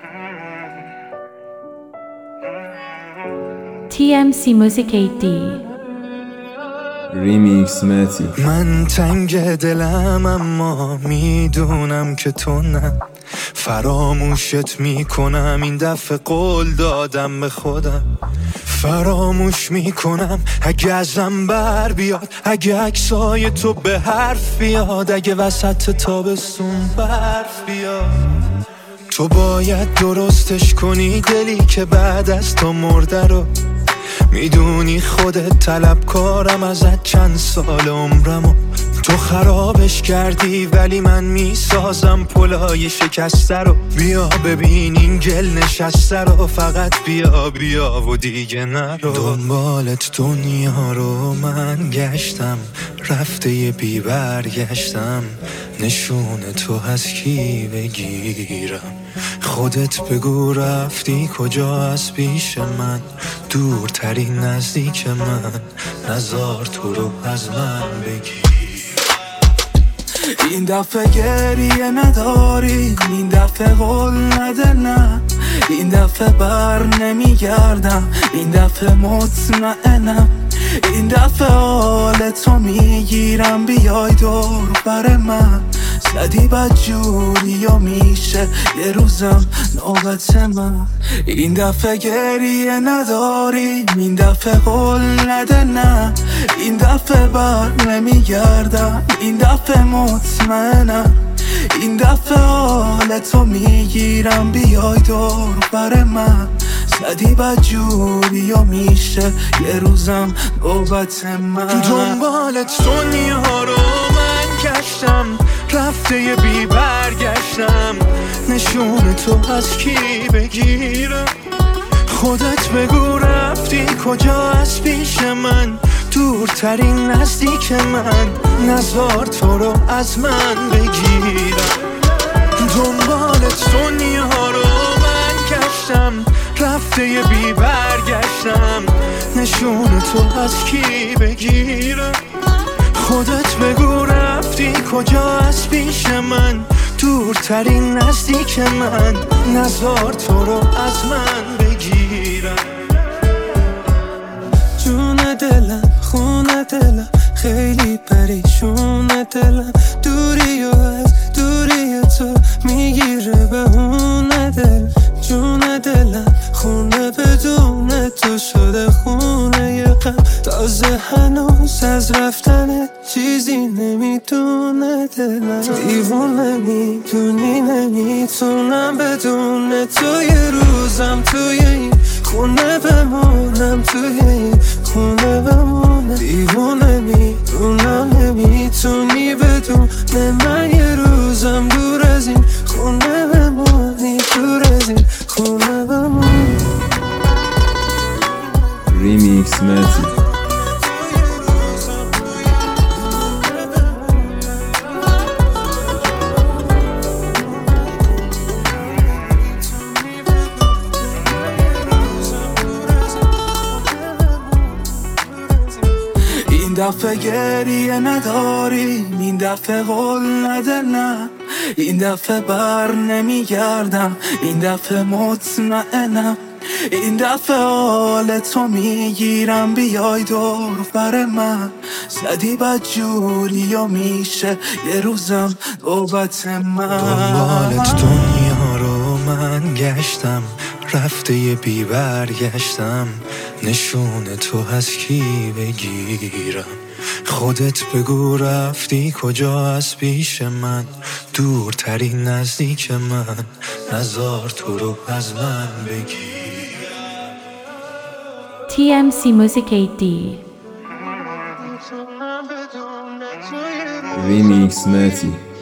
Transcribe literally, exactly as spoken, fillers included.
تی ام سی Music ایت دی ریمیکس متی. من تنگ دلم اما میدونم که تو نه، فراموشت میکنم این دفعه قول دادم به خودم. فراموش میکنم اگه ازم بر بیاد، اگه عکسای تو به حرف بیاد، اگه وسط تابستون برف بیاد. تو باید درستش کنی دلی که بعد از تو مرده رو. میدونی خودت طلبکارم ازت چند سال عمرمو. تو خرابش کردی ولی من میسازم پلای شکسته رو. بیا ببین این گل نشسته رو، فقط بیا بیا و دیگه نرو. دنبالت دنیا رو من گشتم، رفته یه بی برگشتم. نشون تو از کی بگیرم؟ خودت بگو رفتی کجا از پیش من؟ دورترین نزدیک من، نزار تو رو از من بگیر. این دفعه گریه نداری، این دفعه قول نده نه، این دفعه بر نمیگردم، این دفعه مطمئنم، این دفعه حال تو میگیرم. بیای دور بر من زدی بد جوری و میشه یه روزم نوبت من. این دفعه گریه نداری، این دفعه قول نده نه، این دفعه بر نمیگردم، این دفعه مطمئنم، این دفعه حال تو میگیرم. بیای دور بر من زدی بد جوری و میشه یه روزم نوبت من. دنبالت دنیا رو من گشتم، رفته یه بی برگشتم. نشون تو از کی بگیرم؟ خودت بگو رفتی کجا از پیش من؟ دورترین نزدیک من، نزار تو رو از من بگیرم. دنبالت دنیا رو من گشتم، رفته یه بی برگشتم. نشون تو از کی بگیرم؟ خودت بگو رفتی کجا از پیش من؟ دورترین نزدیک من، نزار تو رو از من بگیرم. جون دلم خون دلم خیلی پریشون دلم، دوری و از دوری تو میگیره به اون دل. جون دلم خونه بدون تو شده خونه یه غم، تازه هنوز از رفتن چیزی نمیدونه دلم. دیوونه میدونی نمیتونم بدون تو یه روزم توی این خونه بمونم، توی این خونه بمونم. دیوونه میدونم نمیتونی بدون من یه روزم دور از این خونه بمونی، دور از این خونه بمونی. ریمیکس متی. این دفعه گریه نداری، این دفعه قول نده نه، این دفعه بر نمیگردم، این دفعه مطمئنم، این دفعه حال تو میگیرم. بیای دور بر من زدی بد جوری و میشه یه روزم نوبت من. دنبالت دنیا رو من گشتم، رفته یه بی برگشتم. نشون تو از کی بگیرم؟ خودت بگو رفتی کجا از پیش من؟ دورترین نزدیک من، نزار تو رو از من بگیر. تی ام سی Music ایت دی ریمیکس متی.